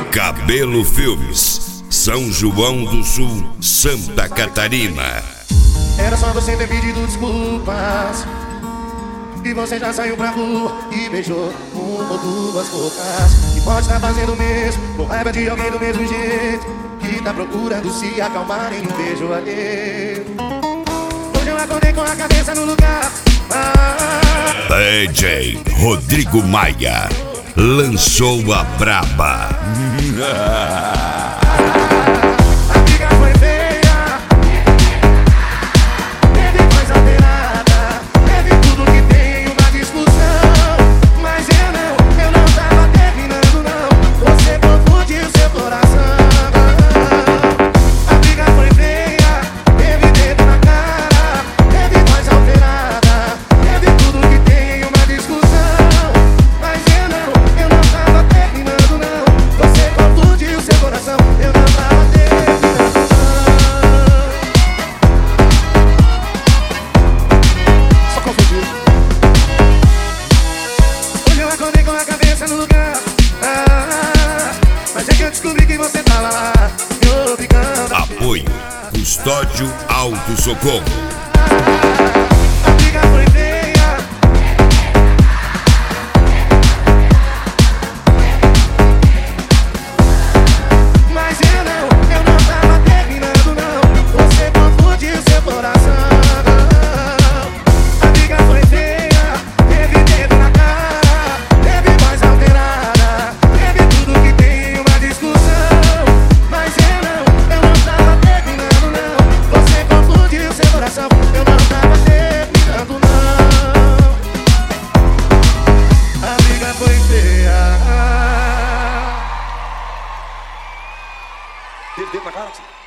Cabelo Filmes, São João do Sul, Santa Catarina. Era só você ter pedido desculpas e você já saiu pra rua e beijou uma ou duas bocas. E pode estar fazendo o mesmo, com raiva de alguém do mesmo jeito, que tá procurando se acalmar em um beijo alheio. Hoje eu acordei com a cabeça no lugar. DJ Rodrigo Maia lançou a braba. A briga foi feia, teve voz alterada, teve tudo que tem uma discussão. Mas eu não tava terminando não, você confundiu seu coração. A briga foi feia, teve dedo na cara, teve voz alterada, teve tudo que tem uma discussão. Mas eu não tava terminando não, você confundiu seu coração. Eu não tava terminando não, só confundiu. Hoje eu acordei com a cabeça no lugar, mas é que eu descobri que você tava lá, me obrigando. Apoio Custódio Auto Socorro. A briga foi feia, mas eu não tava terminando não, você confundiu seu coração. A briga foi feia, teve dedo na cara, teve voz alterada, teve tudo que tem uma discussão. Mas eu não tava terminando não, você confundiu seu coração. Eu não tava terminando não, a briga foi feia. Teve dedo na cara?